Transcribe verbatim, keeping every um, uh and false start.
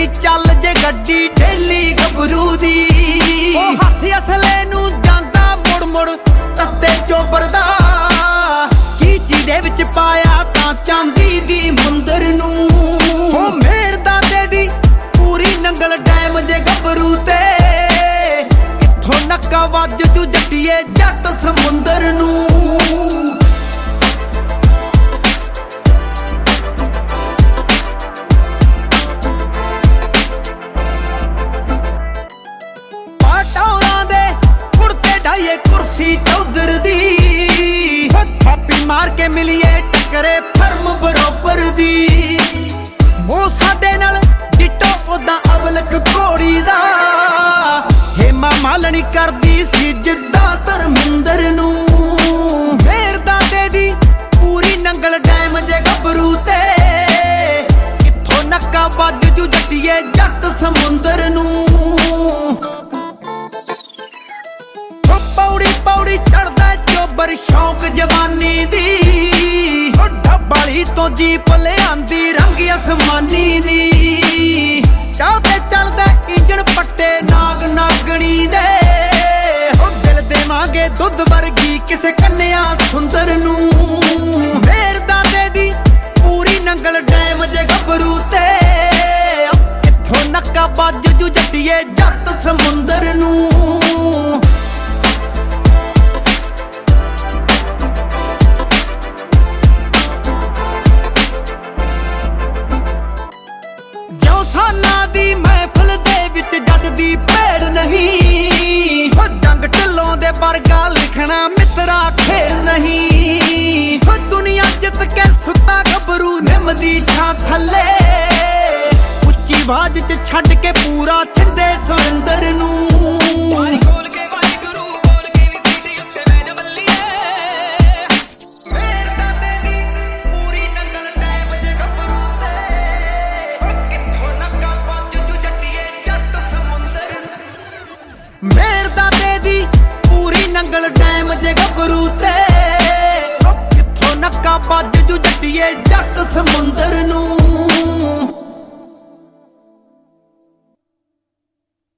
ਦੀ ਚੱਲ ਜੇ ਗੱਡੀ ਢੇਲੀ ਗੱਭਰੂ ਦੀ। ਉਹ ਹੱਥ ਅਸਲੇ ਨੂੰ ਜਾਂਦਾ ਮੁੜ ਮੁੜ ਤੱਤੇ ਚੋਬਰ ਦਾ। ਚੀਚੀ ਦੇ ਵਿੱਚ ਪਾਇਆ ਤਾਂ ਚਾਂਦੀ ਦੀ ਮੁੰਦਰ ਨੂੰ। ਉਹ ਮੇਰ ਦਾਦੇ ਦੀ ਪੂਰੀ ਨੰਗਲ ਡੈਮ ਜੇ ਗੱਭਰੂ ਤੇ। ਕਿੱਥੋਂ ਨੱਕਾ ਵੱਜ ਤੂੰ ਜੱਟੀਏ ਜੱਟ ਸਮੁੰਦਰ ਨੂੰ। ਕੁਰਸੀ ਚੌਧਰ ਦੀ ਥਾਪੀ ਮਾਰ ਕੇ ਮਿਲੀਏ ਟੱਕਰੇ ਫਰਮ ਬਰੋਬਰ ਦੀ। ਉਹ ਸਾਡੇ ਨਾਲ ਡਿੱਟੋ ਉਦਾਂ ਅਵਲਕ ਘੋੜੀ ਦਾ। ਹੇਮਾ ਮਾਲਣੀ ਕਰਦੀ ਸੀ ਜਿੱਦਾਂ ਧਰਮਿੰਦਰ ਨੂੰ। ਮੇਰ ਦਾਦੇ ਦੀ ਪੂਰੀ ਨੰਗਲ ਡੈਮ ਜੇ ਗੱਭਰੂ ਤੇ। ਕਿੱਥੋਂ ਨੱਕਾ ਵੱਜ ਜੂ ਜੱਟੀਏ ਜੱਟ ਸਮੁੰਦਰ ਨੂੰ। ਪੌੜੀ ਪੌੜੀ ਚੜਦਾ ਚੋਬਰ ਸ਼ੌਕ ਜਵਾਨੀ ਦੀ। ਉਹ ਢੱਬਾਲੀ ਤੋਂ ਜੀਪ ਲਿਆਂਦੀ ਰੰਗ ਅਸਮਾਨੀ ਦੀ। ਚਾਹ ਤੇ ਚੱਲਦਾ ਇੰਜਣ ਪੱਟੇ ਨਾਗ ਨਾਗਣੀ ਦੇ। ਉਹ ਦਿਲ ਦੇਵਾਂਗੇ ਦੁੱਧ ਵਰਗੀ ਕਿਸੇ ਕੰਨਿਆ ਸੁੰਦਰ ਨੂੰ। ਮੇਰ ਦਾਦੇ ਦੀ ਪੂਰੀ ਨੰਗਲ ਡੈਮ ਜੇ ਗੱਭਰੂ ਤੇ। ਕਿੱਥੋਂ ਨੱਕਾ ਵੱਜ ਜੂ ਜੱਟੀਏ ਜੱਟ ਸਮੁੰਦਰ ਨੂੰ। ਸਾਨਾ ਦੀ ਮਹਿਫਲ ਦੇ ਵਿੱਚ ਜੱਜਦੀ ਭੇੜ ਨਹੀਂ। ਹੋ ਜੰਗ ਢਿੱਲੋਂ ਦੇ ਵਰਗਾ ਲਿਖਣਾ ਮਿੱਤਰਾ ਖੇਡ ਨਹੀਂ। ਹੋ ਦੁਨੀਆ ਜਿੱਤ ਕੇ ਸੁੱਤਾ ਗੱਭਰੂ ਨਿੰਮ ਦੀ ਛਾਂ ਥੱਲੇ। ਉੱਚੀ ਆਵਾਜ਼ ਚ ਛੱਡ ਕੇ ਪੂਰਾ ਛਿੰਦੇ ਸੁਰਿੰਦਰ ਨੂੰ। ਮੇਰ ਦਾਦੇ ਦੀ ਪੂਰੀ ਨੰਗਲ ਡੈਮ ਜੇ ਗੱਭਰੂ ਤੇ। ਕਿੱਥੋਂ ਨੱਕਾ ਵੱਜ ਜੂ ਜੱਟੀਏ ਜੱਟ ਸਮੁੰਦਰ ਨੂੰ।